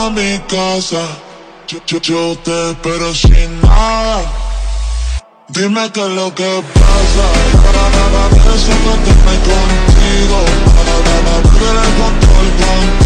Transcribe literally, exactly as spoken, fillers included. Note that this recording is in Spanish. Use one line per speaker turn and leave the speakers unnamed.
a mi casa. Yo, yo, yo te espero sin nada. Dime qué es lo que pasa. Eso que tengo contigo. Para beber el control contigo.